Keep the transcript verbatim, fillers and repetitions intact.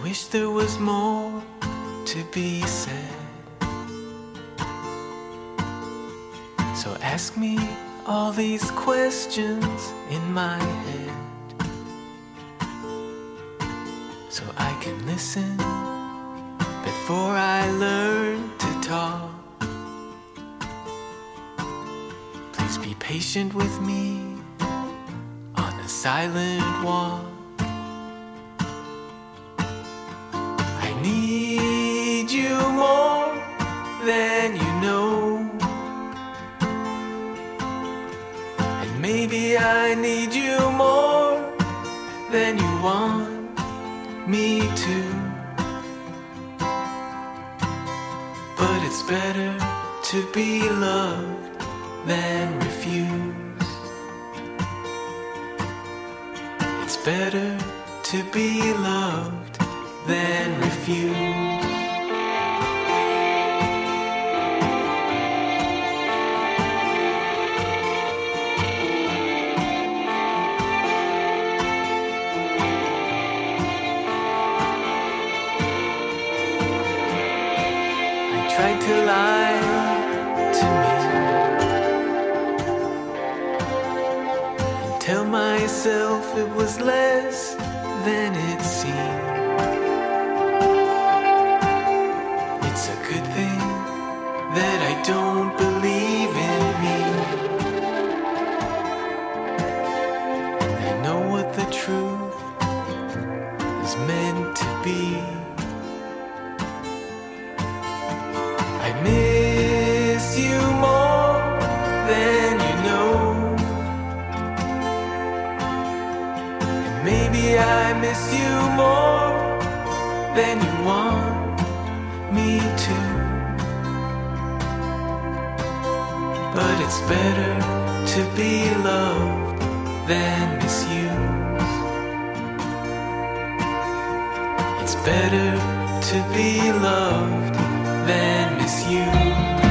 wish there was more to be said. So ask me all these questions in my head, so I can listen before I learn to talk. Please be patient with me on a silent walk. I need you more than you know, and maybe I need you more than you want me to. But it's better to be loved than refused. It's better to be loved than refused. Tried to lie to me and tell myself it was less than it seemed. It's a good thing that I don't believe in me, and I know what the truth is meant to be. I miss you more than you know, and maybe I miss you more than you want me to. But it's better to be loved than misused. It's better to be loved than misused.